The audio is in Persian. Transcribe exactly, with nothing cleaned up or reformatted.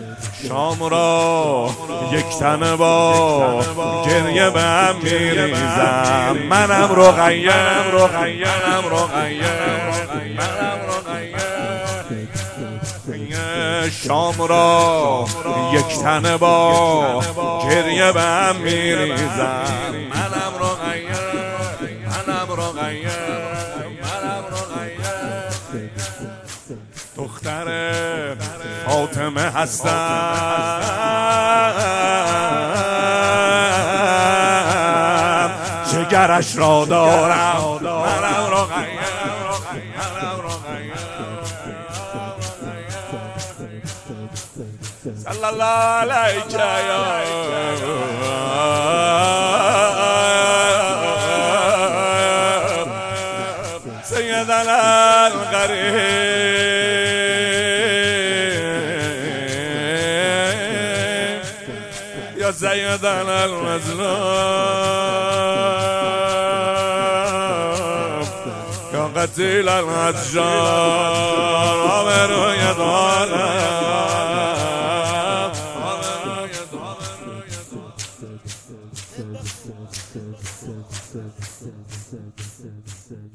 شام را یک تن با گریه به هم میریزم. منم رقیه منم رقیه منم رقیه منم رقیه. شام را یک تن با گریه به هم میریزم. منم رقیه منم رقیه منم رقیه. دختر فاطمه هستم، جگرش را دارم. منم رقیه منم رقیه. صلی الله علیک یا سیدنا الغریب یا سیدنا المظلوم یا قتیل الحجار آبروی دارم.